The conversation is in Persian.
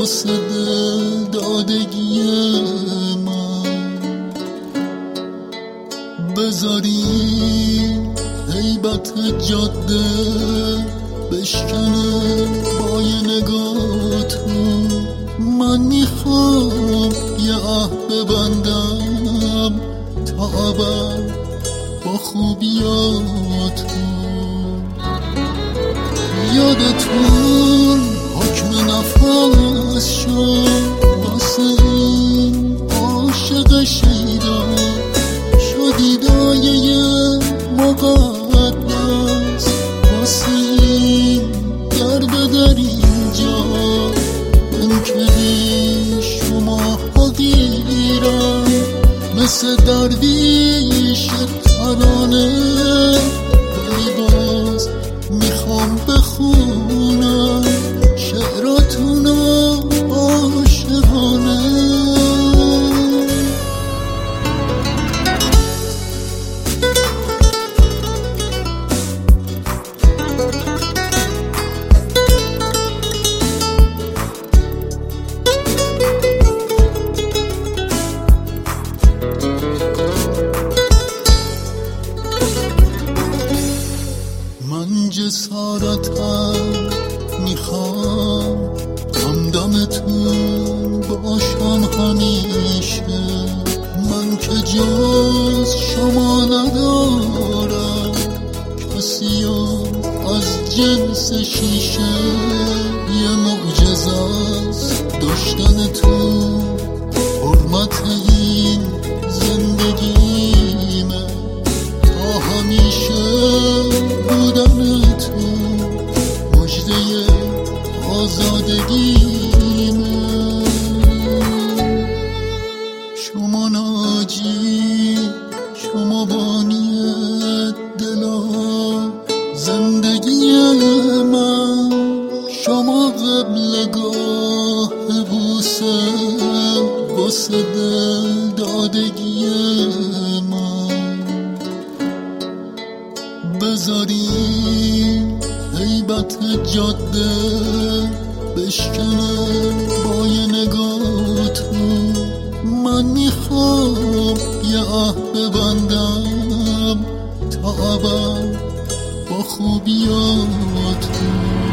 واسه دل دادگی من. بذاری هیبت جاده بشکنه با یه نگاهتون. من میخوام یه عهد ببندم تا ابد با خوبیاتون. یادتون حکم نفس شد واسه این عاشق شیدا، شدی دایه مقدس واسه این درد در اینجا. من که شما حقیرم مثل درویش ترانه، ای باز میخوام بخونم شعراتونو عاشقانه. من جسارتم میخوام همدمتون باشم همیشه. من که جز شما ندارم کسی از جنس شیشه. یه معجزه است داشتنتون، حرمت این زندگیمه. تا همیشه بودنتون مژده آزادگیمه. شما ناجی، شما بانی دلا زندگی من. شما قبلگاه بوسه واسه دل دادگی من. بذاری هیبت جاده بشکنه با یه نگاهتون. من میخوام یه عهد ببندم تا ابد با خوبیاتون.